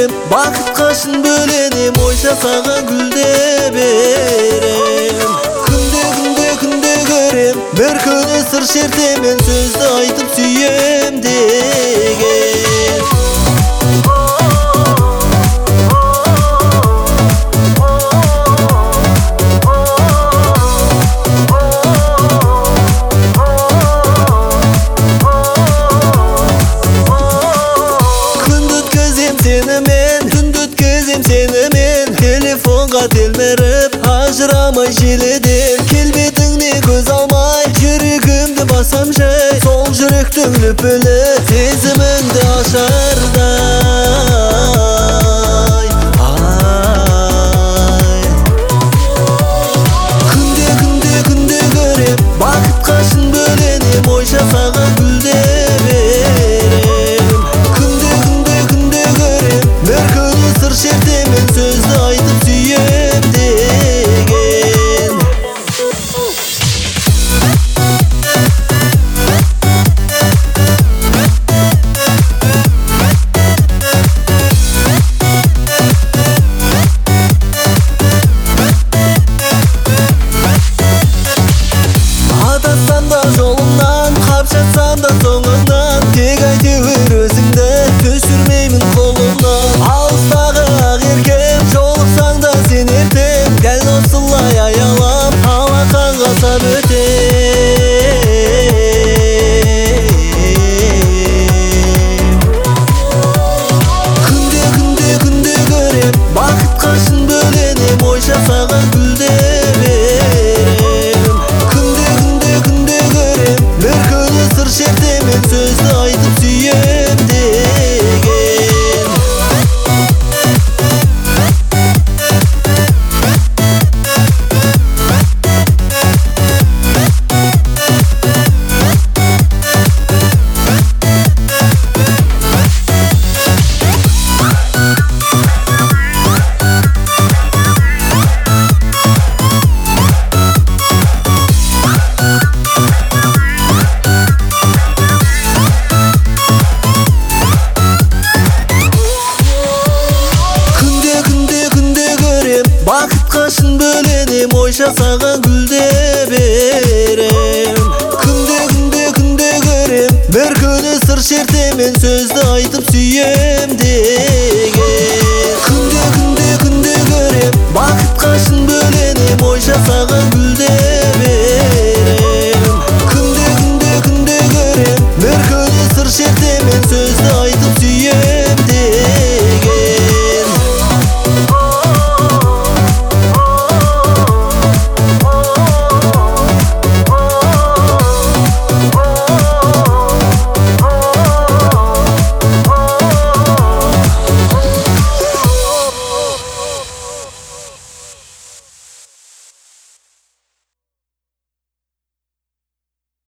көрем, бақытқа шын бөленем, ойша саған гүлде берем. Күнде көрем, бір күні сыр шертемен, сөзді айтып сүйем деген. Түнді өткізем сенімен, телефонға телміріп ажырамай желіден. Келбетіңне көз алмай, жүрегімді басам жай, сол жүректің лүпілі сезіміңді ашардай. Күнде көрем, бақытқа шын бөленем, ойша саған гүлде берем. Күнде көрем, бір күні сыр шертемен, сөзді айтып сүйем деген. Адасам да жолымнан, қап жатсам да соңыңнан, тек әйтеуір өзіңді түсірмеймін қолымнан. Алыстағы ақ еркем, жолықсаң да сен ертең, дәл осылай аялап алақанға сап өтем. Күнде көрем, бақытқа шын бөленем, ойша саған гүлде берем. Күнде көрем, бір күні сыр шертемен, сөзді айтып сүйем деген. Бақытқа шын бөленем, ойша саған гүлде берем. Күнде көрем, бір күні сыр шертемен, сөзді айтып сүйем де.